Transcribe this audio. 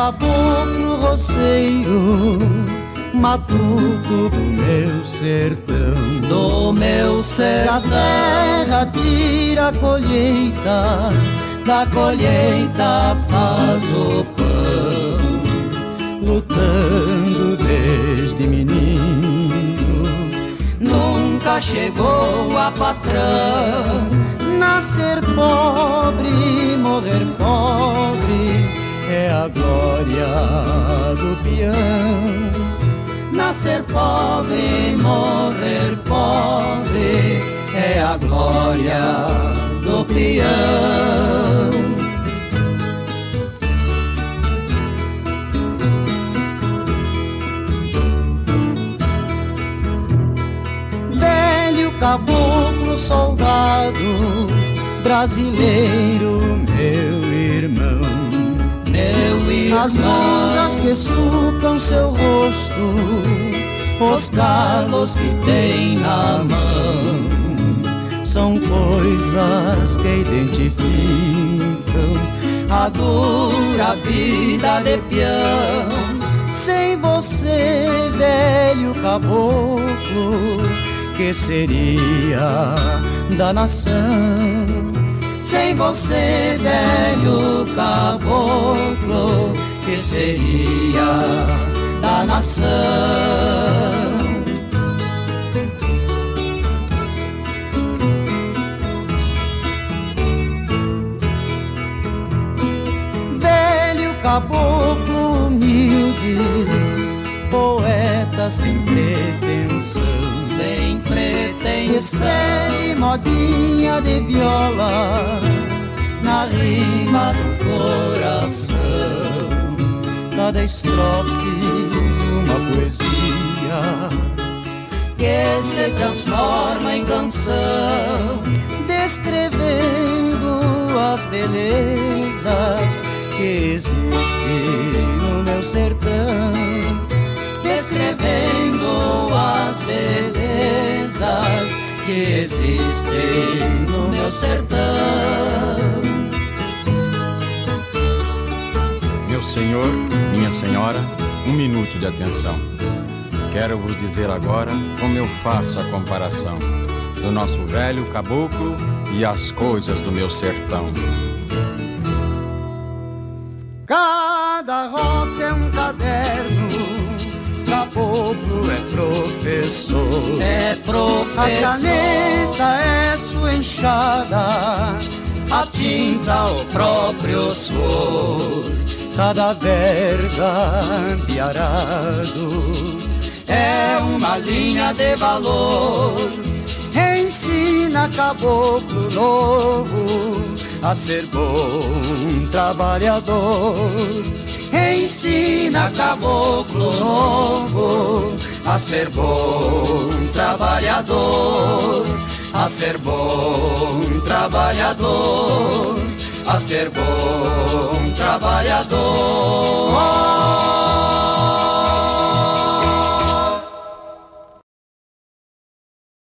caboclo roceiro, matuto do meu sertão. Do meu sertão. Da terra tira a colheita, da colheita faz o pão. Lutando desde menino, nunca chegou a patrão. Nascer pobre, morrer pobre, é a glória do peão. Nascer pobre, morrer pobre, é a glória do peão. Velho caboclo soldado, brasileiro, meu irmão. Meu irmão. As mangas que sucam seu rosto, os calos que tem na mão, são coisas que identificam a dura vida de peão. Sem você, velho caboclo, que seria da nação? Sem você, velho caboclo, que seria da nação? Velho caboclo humilde, poeta sem pretensão, sem pretensão, recebe modinha de viola na rima do coração. Cada estrofe uma poesia que se transforma em canção, descrevendo as belezas que existem no meu sertão. Descrevendo as belezas que existem no meu sertão. Meu senhor, minha senhora, um minuto de atenção. Quero vos dizer agora como eu faço a comparação do nosso velho caboclo e as coisas do meu sertão. Cada roça é um caderno, caboclo é professor. É professor. A caneta é sua enxada, a tinta o próprio suor. Cada verbo arado é uma linha de valor. Ensina caboclo novo a ser bom trabalhador. Ensina caboclo novo a ser bom trabalhador. A ser bom trabalhador. A ser bom trabalhador.